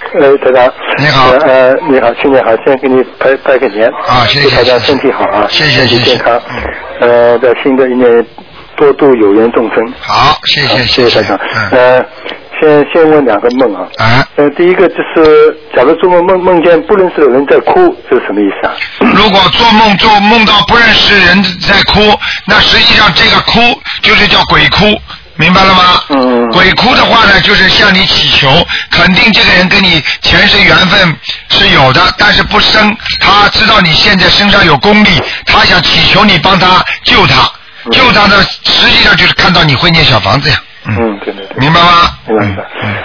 台长。 你好。 你好，新年好，先给你拜个年。 啊，谢谢。 祝大家身体好啊， 谢谢， 身体健康。在新的一年多度有缘众生。 好，谢谢， 谢谢台长。先问两个梦啊。第一个就是，假如做梦见不认识的人在哭，这是什么意思啊？ 如果做梦到不认识人在哭，那实际上这个哭就是叫鬼哭，明白了吗？鬼哭的话呢，就是向你祈求，肯定这个人跟你前世缘分是有的，但是不深，他知道你现在身上有功力，他想祈求你帮他救他，救他呢，实际上就是看到你会念小房子呀。 对， 明白吗？ 明白。